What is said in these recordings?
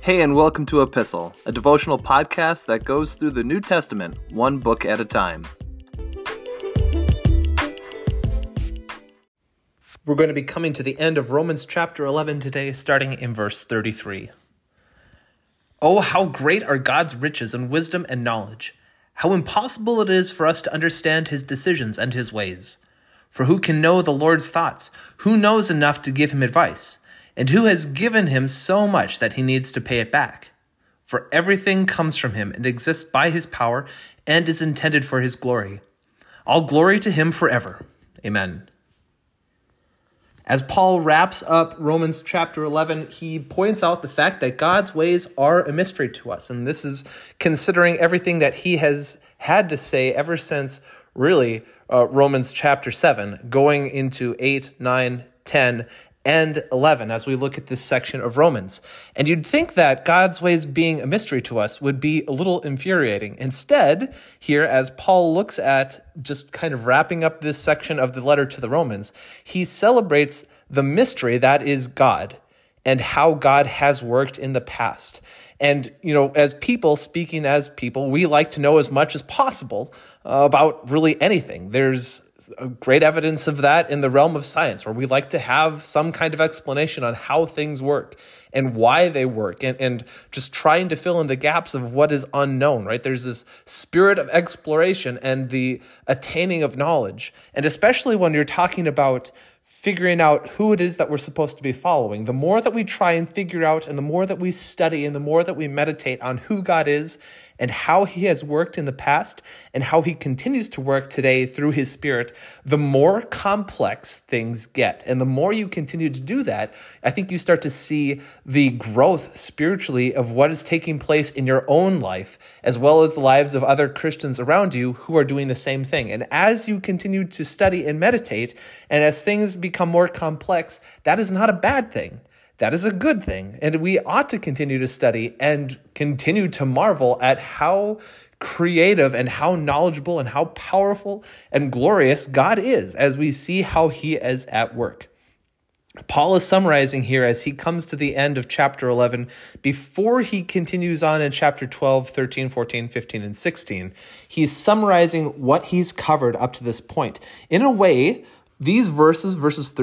Hey, and welcome to Epistle, a devotional podcast that goes through the New Testament, one book at a time. We're going to be coming to the end of Romans chapter 11 today, starting in verse 33. Oh, how great are God's riches and wisdom and knowledge! How impossible it is for us to understand his decisions and his ways. For who can know the Lord's thoughts? Who knows enough to give him advice? And who has given him so much that he needs to pay it back? For everything comes from him and exists by his power and is intended for his glory. All glory to him forever. Amen. As Paul wraps up Romans chapter 11, he points out the fact that God's ways are a mystery to us. And this is considering everything that he has had to say ever since, really, Romans chapter 7, going into 8, 9, 10, and 11 as we look at this section of Romans. And you'd think that God's ways being a mystery to us would be a little infuriating. Instead, here, as Paul looks at just kind of wrapping up this section of the letter to the Romans, he celebrates the mystery that is God and how God has worked in the past. And, as people, speaking as people, we like to know as much as possible about really anything. There's great evidence of that in the realm of science, where we like to have some kind of explanation on how things work and why they work, and just trying to fill in the gaps of what is unknown, right? There's this spirit of exploration and the attaining of knowledge. And especially when you're talking about figuring out who it is that we're supposed to be following, the more that we try and figure out, and the more that we study, and the more that we meditate on who God is and how he has worked in the past and how he continues to work today through his Spirit, the more complex things get. And the more you continue to do that, I think you start to see the growth spiritually of what is taking place in your own life, as well as the lives of other Christians around you who are doing the same thing. And as you continue to study and meditate, and as things become more complex, that is not a bad thing. That is a good thing, and we ought to continue to study and continue to marvel at how creative and how knowledgeable and how powerful and glorious God is as we see how he is at work. Paul is summarizing here as he comes to the end of chapter 11, before he continues on in chapter 12, 13, 14, 15, and 16. He's summarizing what he's covered up to this point. In a way, these verses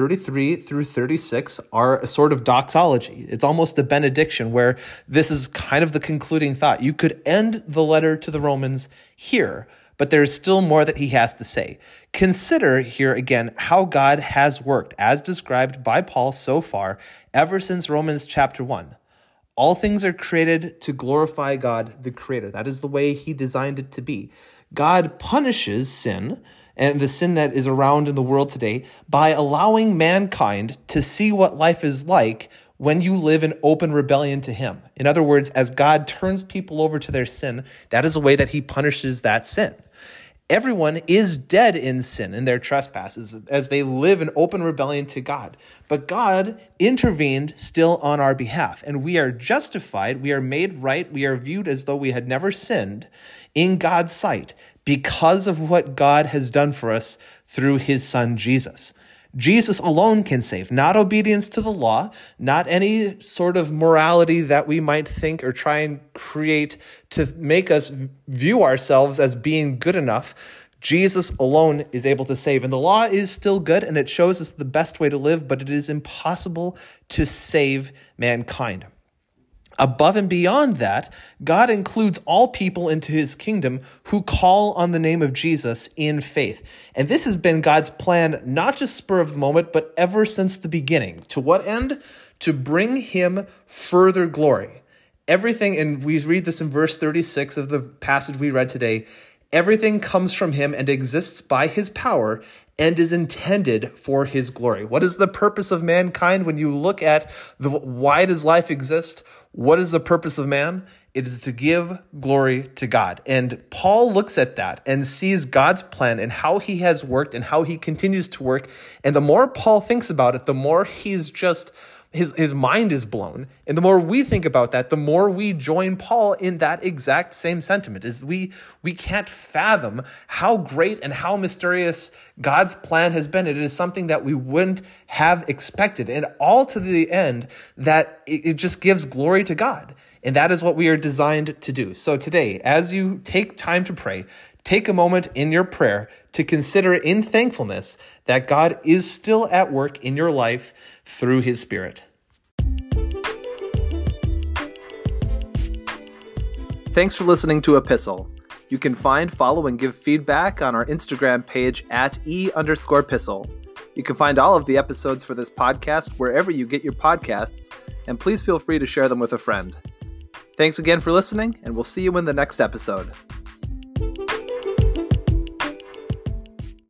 33 through 36, are a sort of doxology. It's almost a benediction where this is kind of the concluding thought. You could end the letter to the Romans here, but there's still more that he has to say. Consider here again how God has worked, as described by Paul so far, ever since Romans chapter 1. All things are created to glorify God, the Creator. That is the way he designed it to be. God punishes sin, and the sin that is around in the world today, by allowing mankind to see what life is like when you live in open rebellion to him. In other words, as God turns people over to their sin, that is a way that he punishes that sin. Everyone is dead in sin and their trespasses as they live in open rebellion to God. But God intervened still on our behalf, and we are justified, we are made right, we are viewed as though we had never sinned in God's sight because of what God has done for us through his Son, Jesus. Jesus alone can save, not obedience to the law, not any sort of morality that we might think or try and create to make us view ourselves as being good enough. Jesus alone is able to save. And the law is still good, and it shows us the best way to live, but it is impossible to save mankind. Above and beyond that, God includes all people into his kingdom who call on the name of Jesus in faith. And this has been God's plan, not just spur of the moment, but ever since the beginning. To what end? To bring him further glory. Everything, and we read this in verse 36 of the passage we read today, everything comes from him and exists by his power and is intended for his glory. What is the purpose of mankind when you look at why does life exist? What is the purpose of man? It is to give glory to God. And Paul looks at that and sees God's plan and how he has worked and how he continues to work. And the more Paul thinks about it, the more he's just his mind is blown. And the more we think about that, the more we join Paul in that exact same sentiment. Is we can't fathom how great and how mysterious God's plan has been. It is something that we wouldn't have expected. And all to the end that it just gives glory to God. And that is what we are designed to do. So today, as you take time to pray, take a moment in your prayer to consider in thankfulness that God is still at work in your life through his Spirit. Thanks for listening to Epistle. You can find, follow, and give feedback on our Instagram page at @e_pistle. You can find all of the episodes for this podcast wherever you get your podcasts, and please feel free to share them with a friend. Thanks again for listening, and we'll see you in the next episode.